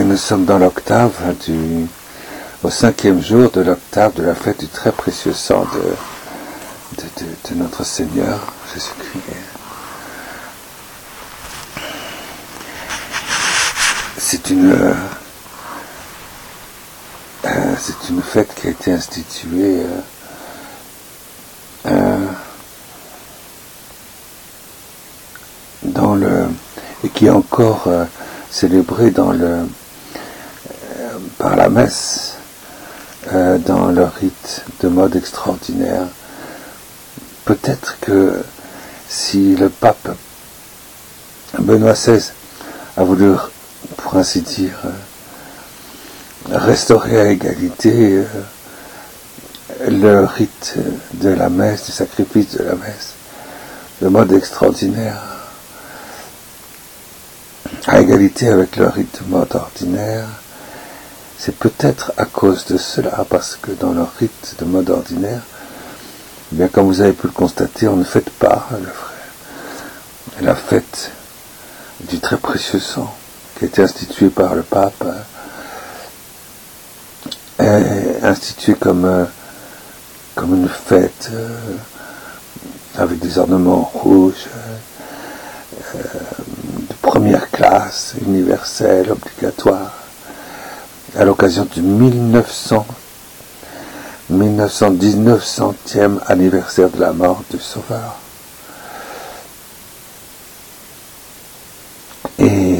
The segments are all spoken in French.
nous sommes dans l'octave au 5e jour de l'octave de la fête du très précieux sang de notre Seigneur Jésus-Christ. C'est une fête qui a été instituée et qui est encore célébrée par la messe, dans le rite de mode extraordinaire. Peut-être que si le pape Benoît XVI a voulu, pour ainsi dire, restaurer à égalité le rite de la messe, du sacrifice de la messe, le mode extraordinaire, à égalité avec le rite de mode ordinaire, c'est peut-être à cause de cela, parce que dans le rite de mode ordinaire, eh bien, comme vous avez pu le constater, on ne fête pas la fête du très précieux sang, qui a été institué par le pape, institué comme une fête avec des ornements rouges, de première classe, universelle, obligatoire, à l'occasion du 1919e anniversaire de la mort du Sauveur. Et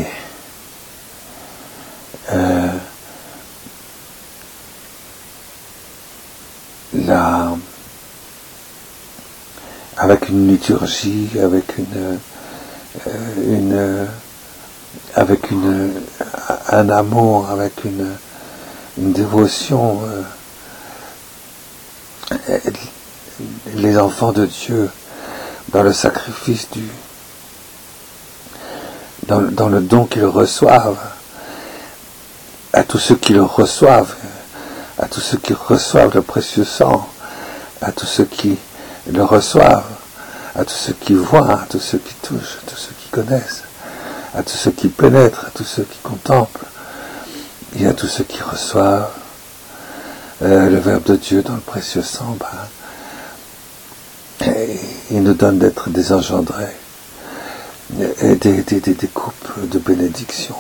avec une liturgie, avec un amour, avec une dévotion, les enfants de Dieu, dans le sacrifice dans le don qu'ils reçoivent, à tous ceux qui le reçoivent, à tous ceux qui reçoivent le précieux sang, à tous ceux qui le reçoivent, à tous ceux qui voient, à tous ceux qui touchent, à tous ceux qui connaissent, à tous ceux qui pénètrent, à tous ceux qui contemplent, et à tous ceux qui reçoivent le Verbe de Dieu dans le précieux sang, il nous donne d'être des engendrés, et des coupes de bénédiction.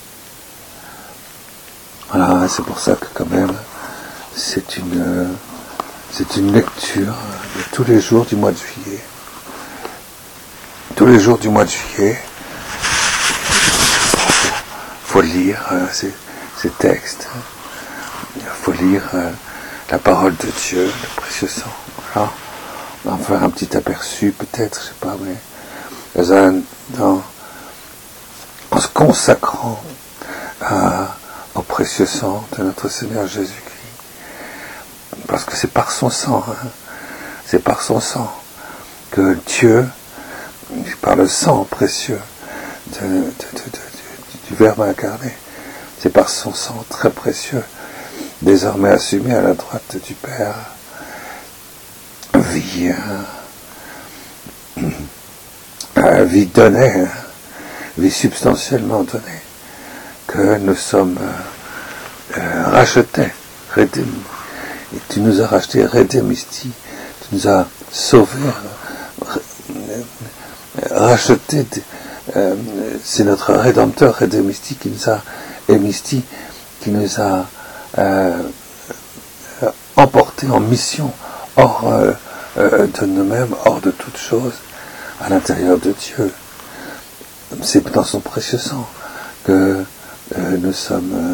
Voilà, c'est pour ça que quand même, c'est une lecture de tous les jours du mois de juillet. Tous les jours du mois de juillet, il faut lire ces textes, il faut lire la parole de Dieu, le précieux sang. Voilà. On va en faire un petit aperçu, peut-être, je sais pas, mais en se consacrant au précieux sang de notre Seigneur Jésus-Christ. Parce que c'est par son sang, c'est par son sang que Dieu, par le sang précieux du Verbe incarné, c'est par son sang très précieux, désormais assumé à la droite du Père, vie donnée, vie substantiellement donnée, que nous sommes rachetés, rédémis. Et tu nous as rachetés, rédémisti, tu nous as sauvés, rachetés, c'est notre Rédempteur rédémisti qui nous a émisti, qui nous a emportés en mission hors de nous-mêmes, hors de toute chose, à l'intérieur de Dieu. C'est dans son précieux sang que nous sommes,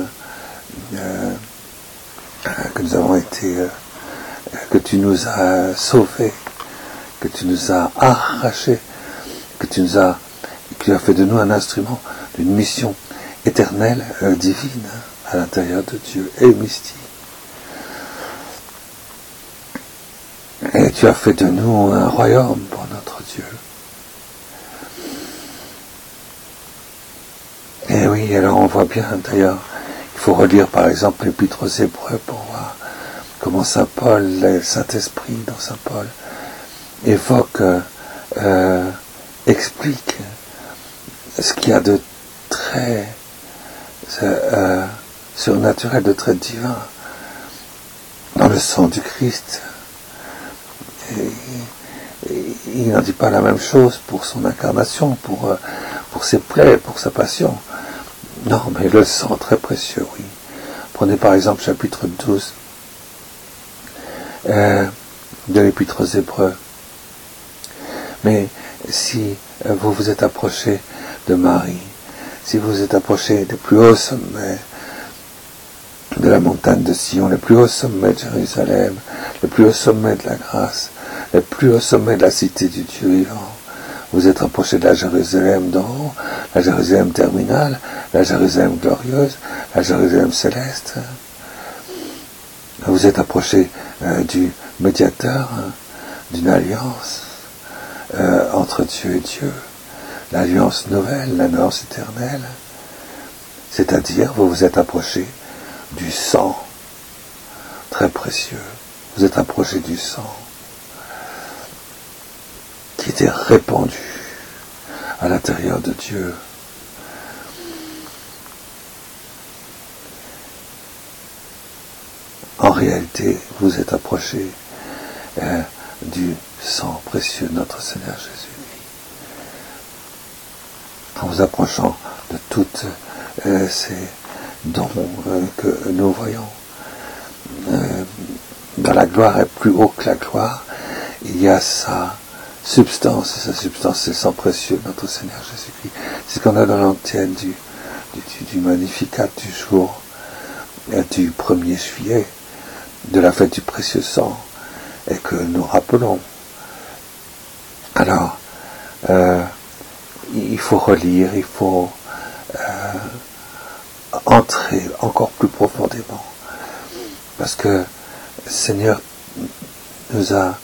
que nous avons été, que tu nous as sauvés, que tu nous as arrachés, que tu as fait de nous un instrument d'une mission éternelle, divine, à l'intérieur de Dieu, et mystique. Et tu as fait de nous un royaume pour notre Dieu. Et oui, alors on voit bien, d'ailleurs, il faut relire par exemple l'Épître aux Hébreux pour voir comment Saint Paul, le Saint-Esprit dans Saint Paul, évoque, explique ce qu'il y a de très surnaturel, de traits divins, dans le sang du Christ. Et il n'en dit pas la même chose pour son incarnation, pour ses plaies, pour sa passion. Non, mais le sang très précieux, oui. Prenez par exemple chapitre 12 de l'Épître aux Hébreux. Mais si vous vous êtes approché de Marie, si vous vous êtes approché des plus hauts sommets de la montagne de Sion, les plus hauts sommets de Jérusalem, les plus hauts sommets de la grâce, les plus hauts sommets de la cité du Dieu vivant, vous êtes approché de la Jérusalem d'en haut, la Jérusalem terminale, la Jérusalem glorieuse, la Jérusalem céleste. Vous êtes approché du médiateur, d'une alliance entre Dieu et Dieu, l'alliance nouvelle, l'alliance éternelle. C'est-à-dire, vous vous êtes approché du sang, très précieux. Vous êtes approché du sang qui était répandu à l'intérieur de Dieu. En réalité, vous êtes approché du sang précieux de notre Seigneur Jésus. En vous approchant de toutes ces dons que nous voyons, dans la gloire est plus haut que la gloire, il y a sa substance, et sa substance c'est le sang précieux de notre Seigneur Jésus-Christ. C'est ce qu'on a dans l'antienne du Magnificat du jour du 1er juillet, de la fête du précieux sang, et que nous rappelons. Alors, il faut relire, il faut entrer encore plus profondément, parce que le Seigneur nous a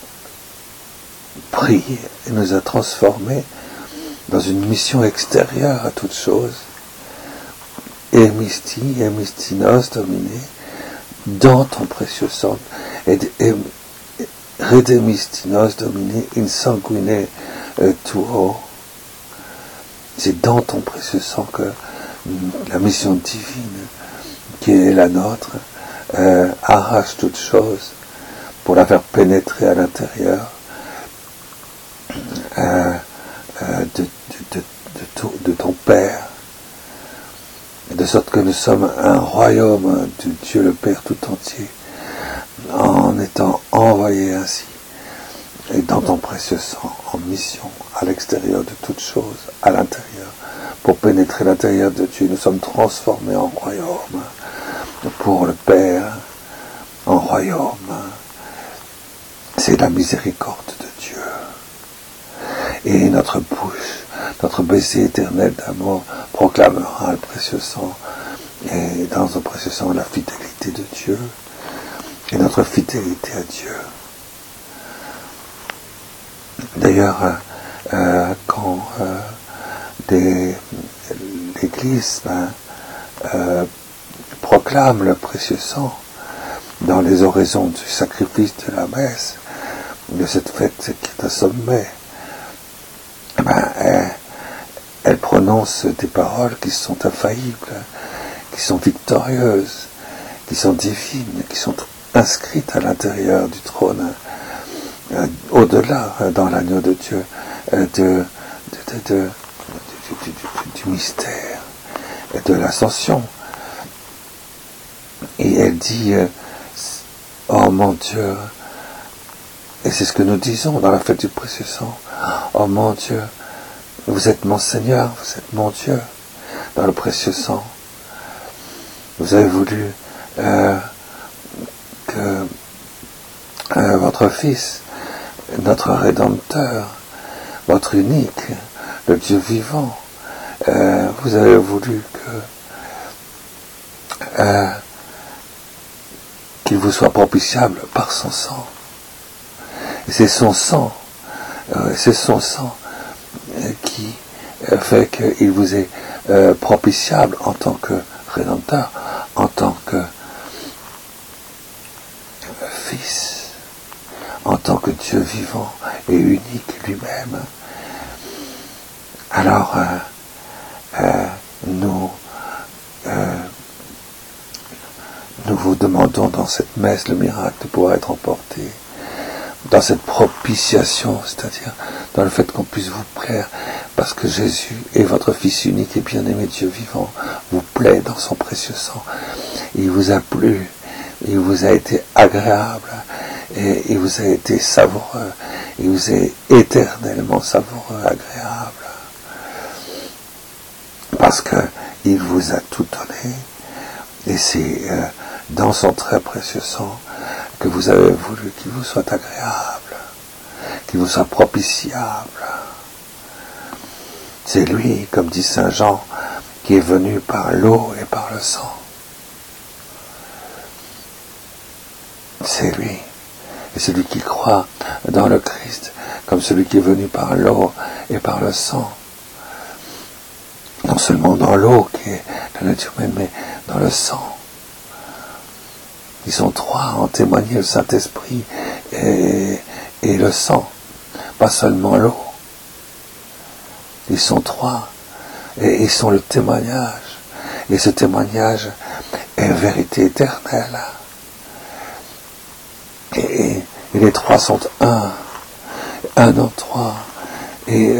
pris et nous a transformés dans une mission extérieure à toute chose. Emistinos Domine, dans ton précieux sang, et redemistinos Domine in sanguine tuo. C'est dans ton précieux sang que la mission divine qui est la nôtre arrache toute chose pour la faire pénétrer à l'intérieur de ton Père, de sorte que nous sommes un royaume de Dieu le Père tout entier, en étant envoyés ainsi, et dans ton précieux sang, en mission, à l'extérieur de toute chose, à l'intérieur, pour pénétrer l'intérieur de Dieu. Nous sommes transformés en royaume, pour le Père, en royaume. C'est la miséricorde de Dieu. Et notre bouche, notre baiser éternel d'amour proclamera le précieux sang, et dans le précieux sang la fidélité de Dieu, et notre fidélité à Dieu. D'ailleurs, quand l'Église proclame le précieux sang dans les oraisons du sacrifice de la messe, de cette fête qui est un sommet, elle prononce des paroles qui sont infaillibles, qui sont victorieuses, qui sont divines, qui sont inscrites à l'intérieur du trône, au-delà, dans l'agneau de Dieu, du mystère, et de l'ascension. Et elle dit, oh mon Dieu, et c'est ce que nous disons dans la fête du précieux sang, oh mon Dieu, vous êtes mon Seigneur, vous êtes mon Dieu, dans le précieux sang. Vous avez voulu que votre Fils, notre Rédempteur, votre unique, le Dieu vivant, vous avez voulu qu'il vous soit propitiable par son sang. Et c'est son sang qui fait qu'il vous est propitiable en tant que Rédempteur, en tant que Fils, en tant que Dieu vivant et unique lui-même. Alors, nous demandons dans cette messe le miracle de pouvoir être emporté dans cette propitiation, c'est-à-dire dans le fait qu'on puisse vous plaire, parce que Jésus est votre Fils unique et bien-aimé Dieu vivant, vous plaît dans son précieux sang. Il vous a plu, il vous a été agréable, et il vous a été savoureux, il vous est éternellement savoureux, agréable, parce qu'il vous a tout donné, et c'est dans son très précieux sang que vous avez voulu qu'il vous soit agréable, qu'il vous soit propitiable. C'est lui, comme dit Saint Jean, qui est venu par l'eau et par le sang. C'est lui. Et celui qui croit dans le Christ, comme celui qui est venu par l'eau et par le sang. Non seulement dans l'eau, qui est la nature humaine, mais dans le sang. Ils sont trois en témoigner, le Saint-Esprit et le sang, pas seulement l'eau. Ils sont trois et ils sont le témoignage. Et ce témoignage est vérité éternelle. Et les trois sont un en trois, et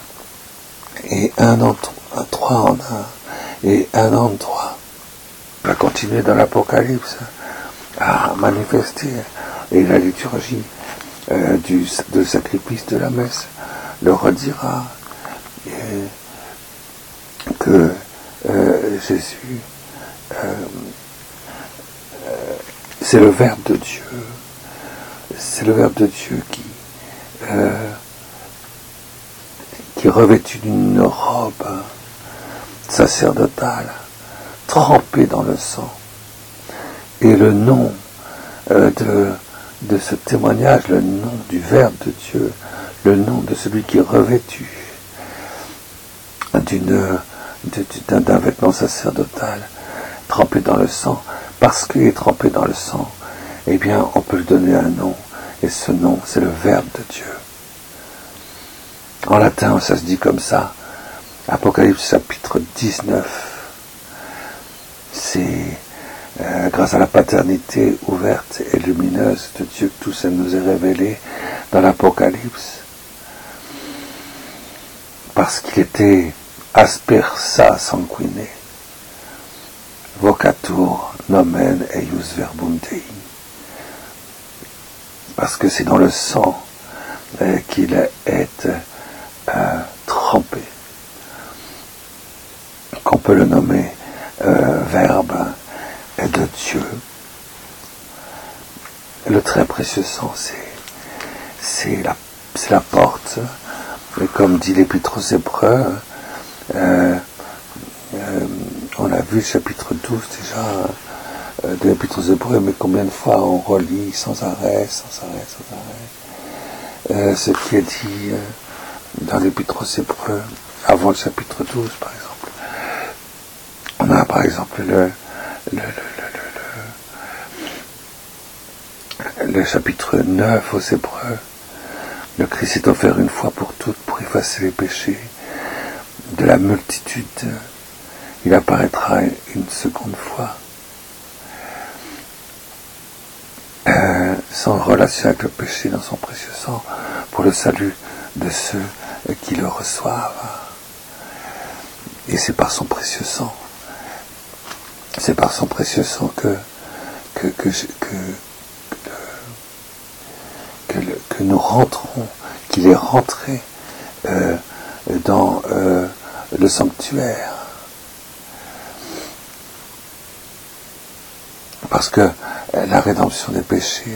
un en trois en un, et un en trois. On va continuer dans l'Apocalypse à manifester, et la liturgie de sacrifice de la messe le redira, que Jésus, c'est le Verbe de Dieu, c'est le Verbe de Dieu qui revêtu d'une robe sacerdotale, trempée dans le sang. Et le nom de ce témoignage, le nom du Verbe de Dieu, le nom de celui qui est revêtu d'un vêtement sacerdotal, trempé dans le sang, parce qu'il est trempé dans le sang, eh bien, on peut lui donner un nom, et ce nom, c'est le Verbe de Dieu. En latin, ça se dit comme ça, Apocalypse chapitre 19, c'est grâce à la paternité ouverte et lumineuse de Dieu que tout ça nous est révélé dans l'Apocalypse, parce qu'il était aspersa sanguine, vocatur nomen eius verbum Dei, parce que c'est dans le sang qu'il est trempé, qu'on peut le nommer Verbe de Dieu. Le très précieux sang, c'est la porte, et comme dit l'Épître aux Hébreux, on a vu le chapitre 12 déjà de l'Épître aux Hébreux, mais combien de fois on relit sans arrêt, ce qui est dit dans l'Épître aux Hébreux, avant le chapitre 12 par exemple. On a par exemple le chapitre 9 aux Hébreux. Le Christ est offert une fois pour toutes pour effacer les péchés de la multitude. Il apparaîtra une seconde fois. Sans relation avec le péché dans son précieux sang, pour le salut de ceux qui le reçoivent. Et c'est par son précieux sang. C'est par son précieux sang que nous rentrons, qu'il est rentré dans le sanctuaire. Parce que la rédemption des péchés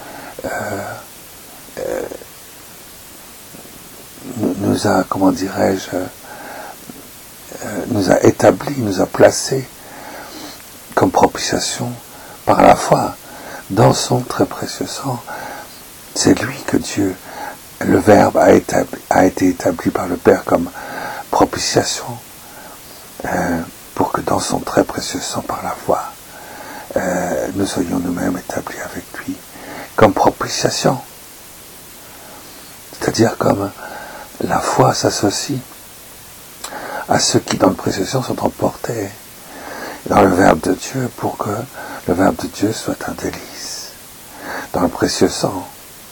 nous a, comment dirais-je, nous a établis, nous a placés comme propitiation par la foi dans son très précieux sang. C'est lui que Dieu, le Verbe, a été établi par le Père comme propitiation pour que dans son très précieux sang par la foi, nous soyons nous-mêmes établis avec lui comme propitiation. C'est-à-dire comme la foi s'associe à ceux qui dans le précieux sang sont emportés dans le Verbe de Dieu pour que le Verbe de Dieu soit un délice dans le précieux sang.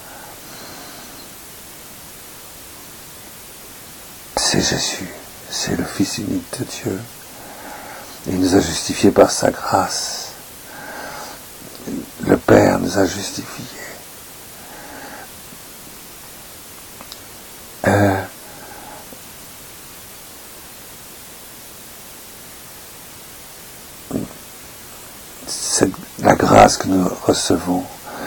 C'est Jésus, c'est le Fils unique de Dieu. Il nous a justifiés par sa grâce. Le Père nous a justifiés. C'est la grâce que nous recevons,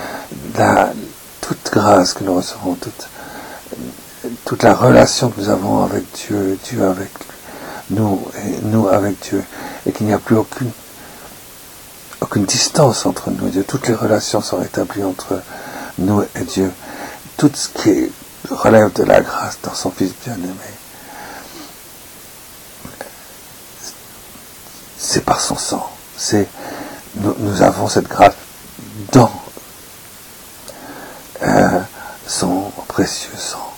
toute grâce que nous recevons, toute la relation que nous avons avec Dieu, et Dieu avec nous, et nous avec Dieu, et qu'il n'y a plus aucune distance entre nous et Dieu. Toutes les relations sont rétablies entre nous et Dieu. Tout ce qui relève de la grâce dans son Fils bien-aimé, c'est par son sang. Nous avons cette grâce dans son précieux sang.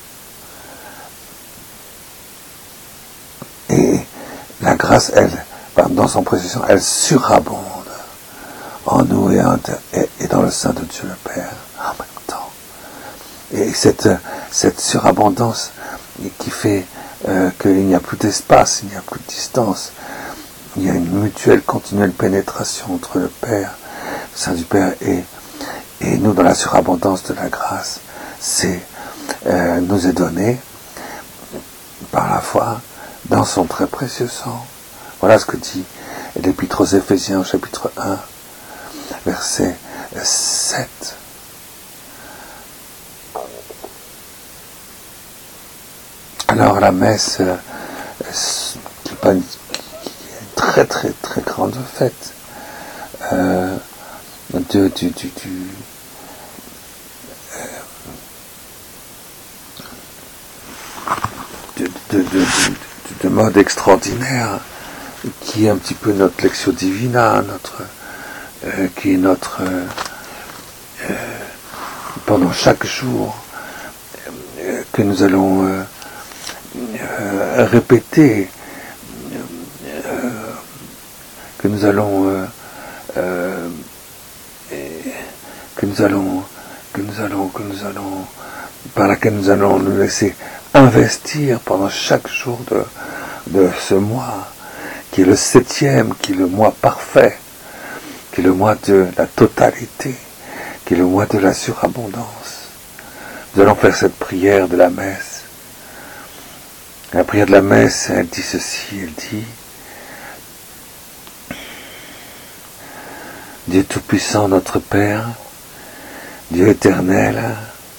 Et la grâce, dans son précieux sang, elle surabonde en nous et dans le sein de Dieu le Père en même temps. Et cette surabondance qui fait qu'il n'y a plus d'espace, il n'y a plus de distance, il y a une mutuelle, continuelle pénétration entre le Père, le sein du Père et nous dans la surabondance de la grâce. Nous est donné par la foi dans son très précieux sang. Voilà ce que dit l'Épître aux Éphésiens, chapitre 1, verset 7. Alors la messe, qui n'est pas une très très très grande fête de mode extraordinaire, qui est un petit peu notre lectio divina, qui est notre pendant chaque jour que nous allons répéter, que nous allons par laquelle nous allons nous laisser investir pendant chaque jour de ce mois, qui est le 7e, qui est le mois parfait, qui est le mois de la totalité, qui est le mois de la surabondance. Nous allons faire cette prière de la messe. La prière de la messe, elle dit ceci, elle dit: Dieu Tout-Puissant, notre Père, Dieu éternel,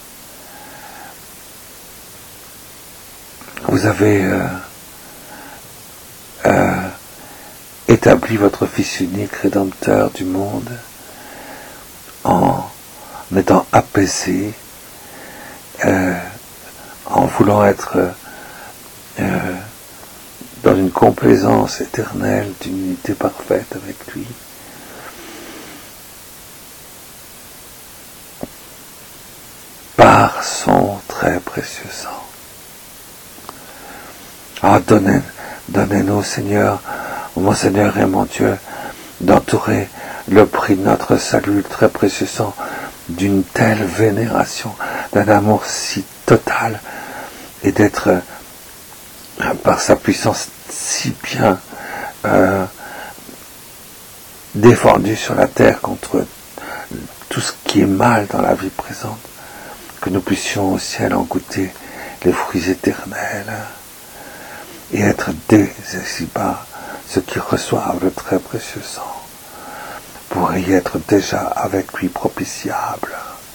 vous avez établi votre Fils unique, Rédempteur du monde, en étant apaisé, en voulant être dans une complaisance éternelle, d'une unité parfaite avec lui. Par son très précieux sang. Ah, donnez-nous, Seigneur, mon Seigneur et mon Dieu, d'entourer le prix de notre salut, le très précieux sang, d'une telle vénération, d'un amour si total, et d'être, par sa puissance, si bien défendu sur la terre contre tout ce qui est mal dans la vie présente, que nous puissions au ciel en goûter les fruits éternels et être dès ici-bas ceux qui reçoivent le très précieux sang pour y être déjà avec lui propitiable.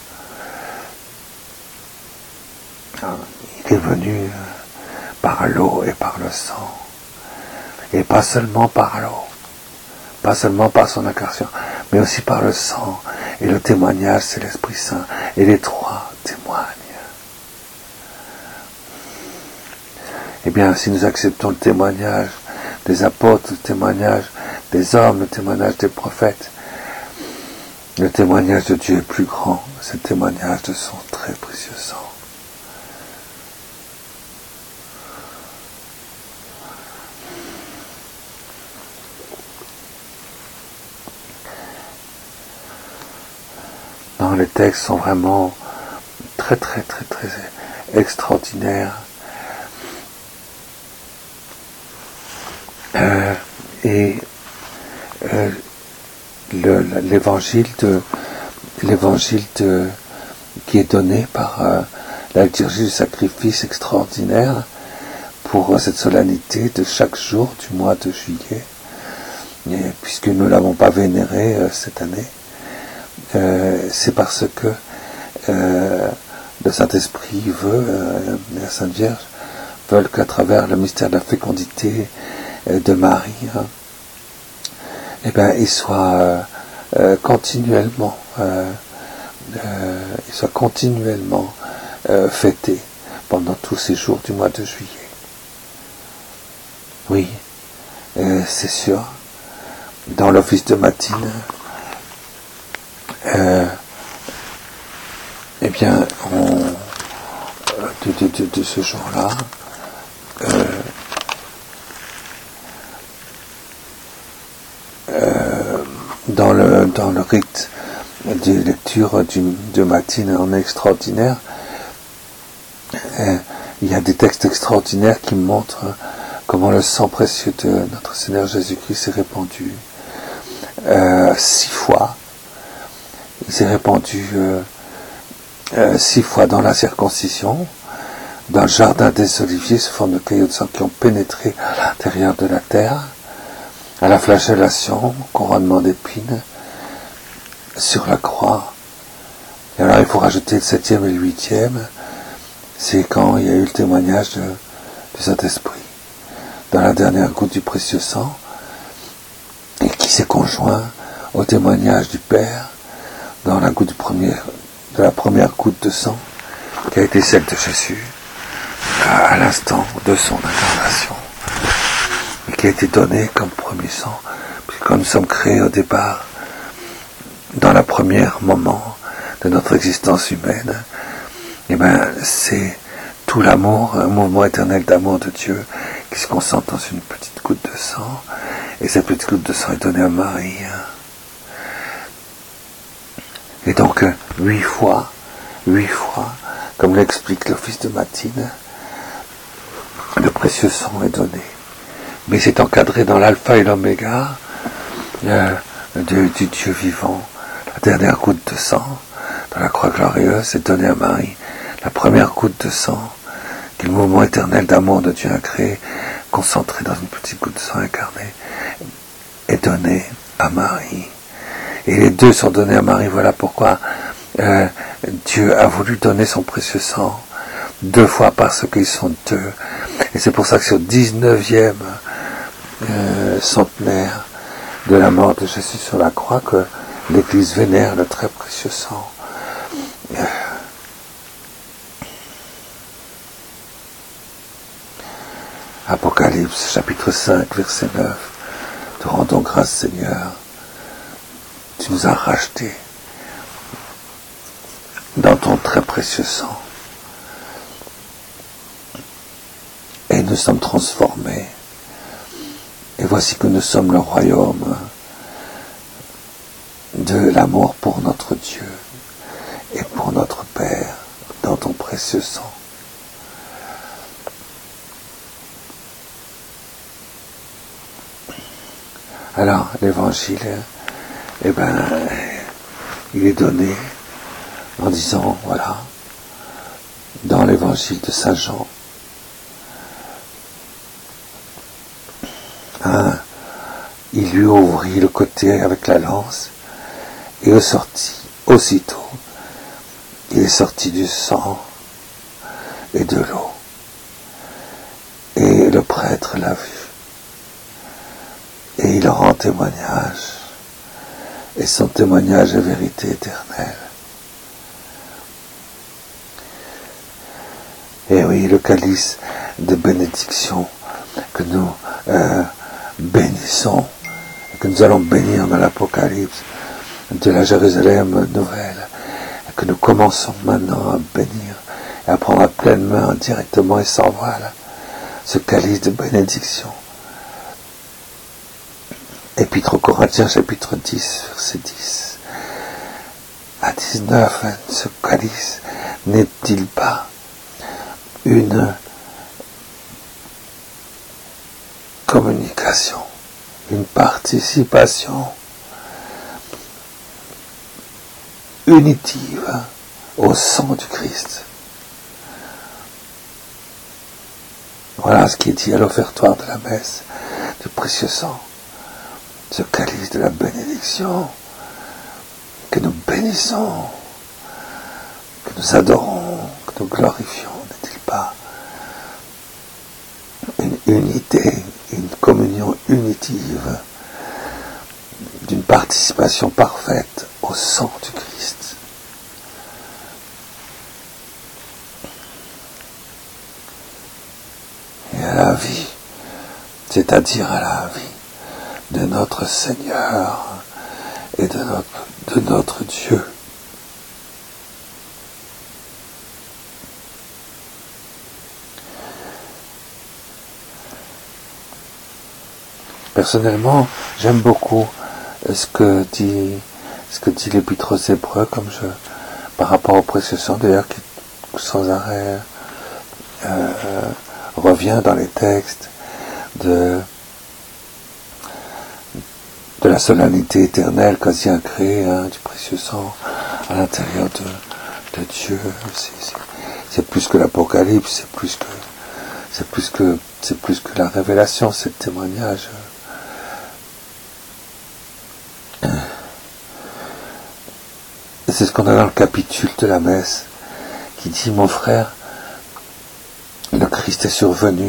Il est venu par l'eau et par le sang, et pas seulement par l'eau, pas seulement par son incarnation, mais aussi par le sang, et le témoignage, c'est l'Esprit Saint, et les trois témoignent. Eh bien, si nous acceptons le témoignage des apôtres, le témoignage des hommes, le témoignage des prophètes, le témoignage de Dieu est plus grand, c'est le témoignage de son très précieux sang. les textes sont vraiment très très très très extraordinaires. Et l'évangile qui est donné par la liturgie du sacrifice extraordinaire pour cette solennité de chaque jour du mois de juillet, et puisque nous ne l'avons pas vénéré cette année, c'est parce que le Saint-Esprit veut, la Sainte Vierge veulent qu'à travers le mystère de la fécondité de Marie, il soit continuellement fêté pendant tous ces jours du mois de juillet. Oui, c'est sûr. Dans l'office de matine, de ce jour-là, dans le rite de lecture de matine en extraordinaire, il y a des textes extraordinaires qui montrent comment le sang précieux de notre Seigneur Jésus-Christ s'est répandu 6 fois. Il s'est répandu 6 fois dans la circoncision, dans le jardin des Oliviers, sous forme de caillots de sang qui ont pénétré à l'intérieur de la terre, à la flagellation, couronnement d'épines, sur la croix. Et alors il faut rajouter le 7e et le 8e, c'est quand il y a eu le témoignage du Saint-Esprit, dans la dernière goutte du précieux sang, et qui s'est conjoint au témoignage du Père, dans la goutte de la première goutte de sang, qui a été celle de Jésus, à l'instant de son incarnation, et qui a été donnée comme premier sang, puisque quand nous sommes créés au départ, dans le premier moment de notre existence humaine, c'est tout l'amour, un mouvement éternel d'amour de Dieu qui se concentre dans une petite goutte de sang, et cette petite goutte de sang est donnée à Marie. Et donc 8 fois, comme l'explique l'office de matine, le précieux sang est donné. Mais c'est encadré dans l'alpha et l'oméga du Dieu vivant. La dernière goutte de sang dans la croix glorieuse est donnée à Marie. La première goutte de sang, qui est le mouvement éternel d'amour de Dieu a créé, concentré dans une petite goutte de sang incarnée, est donnée à Marie. Et les deux sont donnés à Marie. Voilà pourquoi Dieu a voulu donner son précieux sang 2 fois, parce qu'ils sont 2. Et c'est pour ça que c'est au 19e centenaire de la mort de Jésus sur la croix que l'Église vénère le très précieux sang. Apocalypse, chapitre 5, verset 9. Te rendons grâce, Seigneur. Tu nous as rachetés dans ton très précieux sang. Et nous sommes transformés. Et voici que nous sommes le royaume de l'amour pour notre Dieu et pour notre Père dans ton précieux sang. Alors, l'évangile, il est donné en disant, voilà, dans l'évangile de Saint Jean, il lui ouvrit le côté avec la lance, et aussitôt, il est sorti du sang et de l'eau. Et le prêtre l'a vu. Et il rend témoignage. Et son témoignage est vérité éternelle. Et oui, le calice de bénédiction que nous bénissons, que nous allons bénir dans l'Apocalypse de la Jérusalem nouvelle, et que nous commençons maintenant à bénir et à prendre à pleine main directement et sans voile ce calice de bénédiction. Épître aux Corinthiens, chapitre 10, verset 10. à 19, ce calice n'est-il pas une communication, une participation unitive au sang du Christ? Voilà ce qui est dit à l'offertoire de la messe du précieux sang, ce calice de la bénédiction que nous bénissons, que nous adorons, que nous glorifions. N'est-il pas une unité, une communion unitive, d'une participation parfaite au sang du Christ? Et à la vie, c'est-à-dire à la vie de notre Seigneur et de notre Dieu. Personnellement, j'aime beaucoup ce que dit l'Épître aux Hébreux, par rapport au précieux sang, d'ailleurs, qui sans arrêt revient dans les textes de la solennité éternelle quasi incréée, du précieux sang à l'intérieur de Dieu. C'est plus que l'Apocalypse, c'est plus que la révélation, c'est le témoignage. Et c'est ce qu'on a dans le capitule de la messe, qui dit: mon frère, le Christ est survenu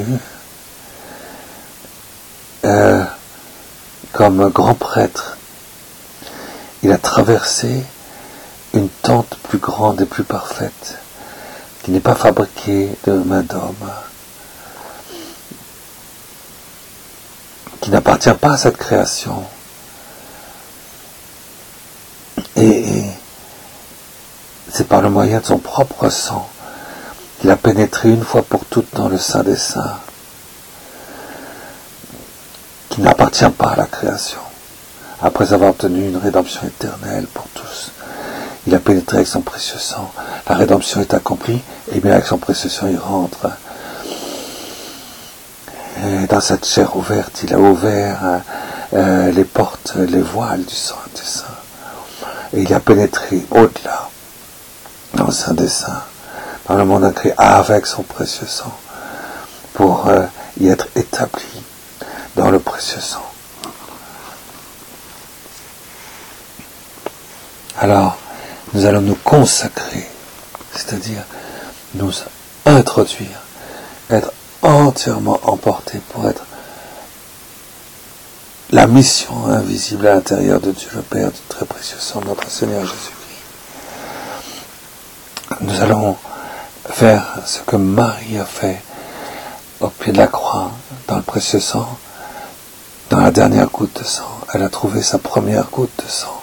comme grand prêtre. Il a traversé une tente plus grande et plus parfaite, qui n'est pas fabriquée de main d'homme, qui n'appartient pas à cette création. Et c'est par le moyen de son propre sang qu'il a pénétré une fois pour toutes dans le Saint des Saints, qui n'appartient pas à la création. Après avoir obtenu une rédemption éternelle pour tous, il a pénétré avec son précieux sang. La rédemption est accomplie, et bien avec son précieux sang il rentre. Et dans cette chair ouverte, il a ouvert les portes, les voiles du Saint des Saints. Et il a pénétré au-delà, dans le Saint des Saints, dans le monde incréé, avec son précieux sang, pour y être établi dans le précieux sang. Alors, nous allons nous consacrer, c'est-à-dire nous introduire, être entièrement emportés pour être la mission invisible à l'intérieur de Dieu le Père, du très précieux sang de notre Seigneur Jésus-Christ. Nous allons faire ce que Marie a fait au pied de la croix, dans le précieux sang, dans la dernière goutte de sang. Elle a trouvé sa première goutte de sang.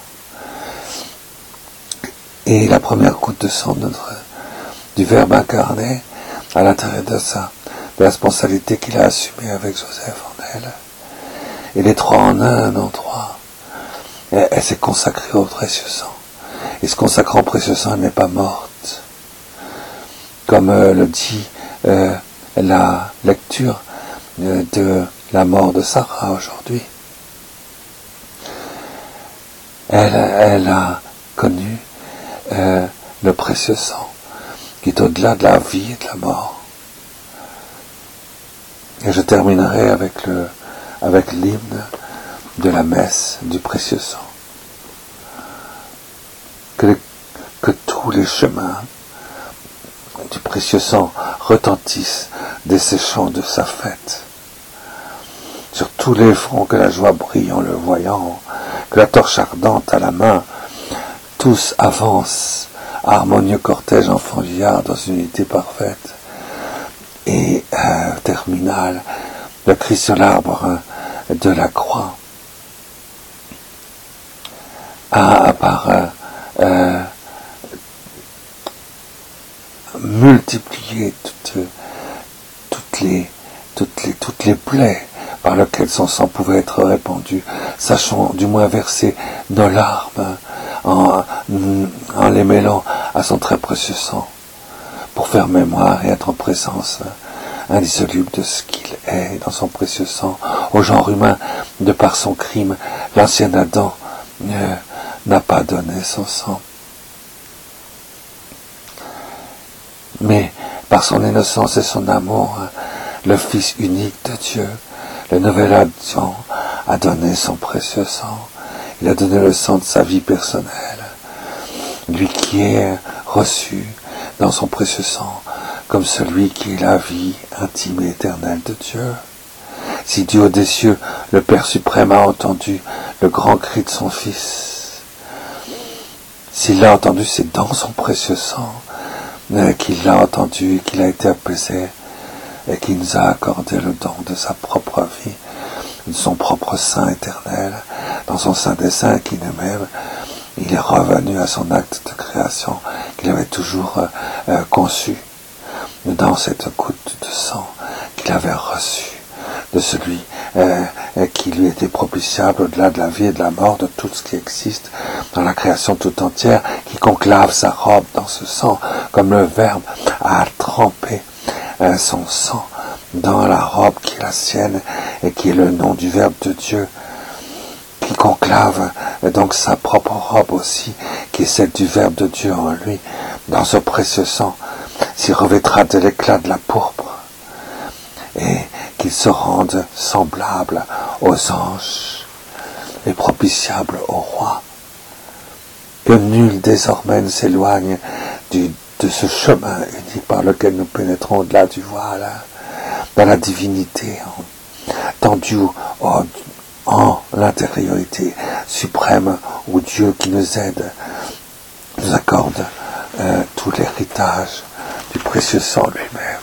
Et la première goutte de sang du Verbe incarné, à l'intérieur de la responsabilité qu'il a assumée avec Joseph en elle. Et les trois en un, en trois. Et elle s'est consacrée au précieux sang. Et se consacrant au précieux sang, elle n'est pas morte. Comme le dit la lecture de la mort de Sarah aujourd'hui. Elle a connu le précieux sang, qui est au-delà de la vie et de la mort. Et je terminerai avec l'hymne de la messe du précieux sang. Que tous les chemins du précieux sang retentissent des séchants de sa fête. Sur tous les fronts, que la joie brille en le voyant, que la torche ardente à la main, tous avancent, harmonieux cortège enfant vieillard dans une unité parfaite. Et terminal, le Christ sur l'arbre de la croix, par multiplier toutes les plaies par lesquelles son sang pouvait être répandu. Sachons du moins verser nos larmes en les mêlant à son très précieux sang, pour faire mémoire et être en présence indissoluble de ce qu'il est dans son précieux sang. Au genre humain, de par son crime, l'ancien Adam n'a pas donné son sang. Mais par son innocence et son amour, le Fils unique de Dieu, le nouvel Adam, a donné son précieux sang. Il a donné le sang de sa vie personnelle. Lui qui est reçu dans son précieux sang, comme celui qui est la vie intime et éternelle de Dieu. Si du haut des cieux, le Père suprême a entendu le grand cri de son Fils, s'il l'a entendu, c'est dans son précieux sang qu'il l'a entendu, qu'il a été apaisé, et qu'il nous a accordé le don de sa propre vie, de son propre sein éternel, dans son sein des saints qui lui-même, il est revenu à son acte de création qu'il avait toujours conçu, dans cette goutte de sang qu'il avait reçue de celui qui lui était propitiable au-delà de la vie et de la mort, de tout ce qui existe dans la création tout entière, qui conclave sa robe dans ce sang, comme le Verbe a trempé son sang dans la robe qui est la sienne et qui est le nom du Verbe de Dieu, qui conclave donc sa propre robe aussi, qui est celle du Verbe de Dieu en lui, dans ce précieux sang, s'y revêtra de l'éclat de la pourpre, et qu'il se rende semblable aux anges et propitiable au roi. Que nul désormais ne s'éloigne de ce chemin uni par lequel nous pénétrons au-delà du voile, dans la divinité, tendue en l'intériorité suprême où Dieu qui nous aide nous accorde tout l'héritage du précieux sang lui-même.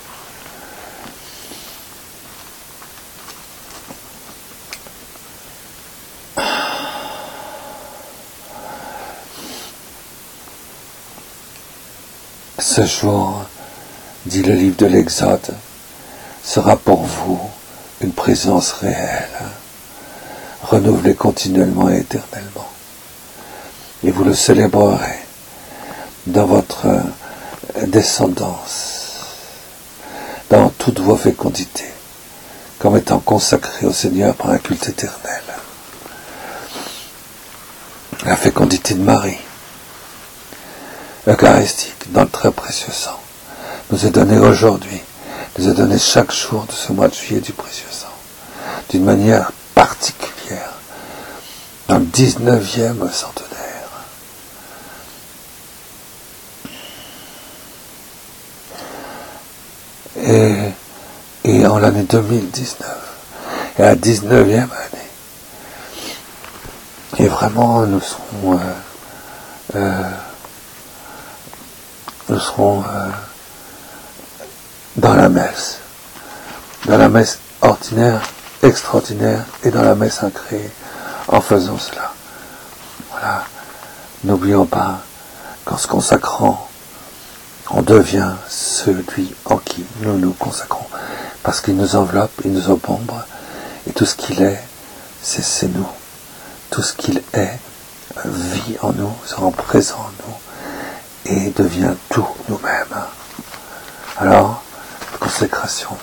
Ce jour, dit le livre de l'Exode, sera pour vous une présence réelle, renouvelée continuellement et éternellement. Et vous le célébrerez dans votre descendance, dans toutes vos fécondités, comme étant consacrés au Seigneur par un culte éternel. La fécondité de Marie, eucharistique, dans le très précieux sang, nous est donnée aujourd'hui, nous est donnée chaque jour de ce mois de juillet du précieux sang, d'une manière particulière, dans le 19e centenaire. Et en l'année 2019, et la 19e année, et vraiment nous serons dans la messe ordinaire, extraordinaire, et dans la messe incréée, en faisant cela. Voilà. N'oublions pas qu'en se consacrant, on devient celui en qui nous nous consacrons, parce qu'il nous enveloppe, il nous encombre, et tout ce qu'il est, c'est nous. Tout ce qu'il est vit en nous, se rend présent en nous, et devient tout nous-mêmes. Alors, consécration.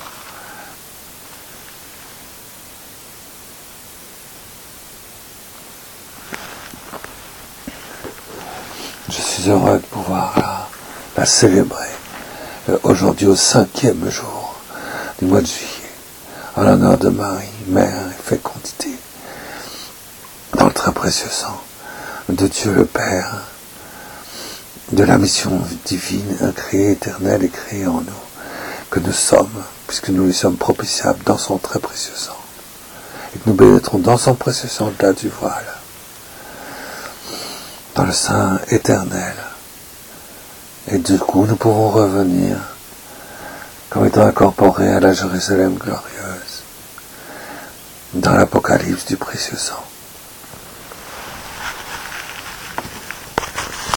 Je suis heureux de pouvoir la célébrer aujourd'hui au 5e jour du mois de juillet, en l'honneur de Marie, Mère et fécondité, dans le très précieux sang de Dieu le Père, de la mission divine, créée, éternelle et créée en nous, que nous sommes, puisque nous lui sommes propitiables dans son très précieux sang, et que nous pénétrons dans son précieux sang au-delà du voile, dans le sein éternel. Et du coup, nous pouvons revenir comme étant incorporés à la Jérusalem glorieuse, dans l'Apocalypse du précieux sang.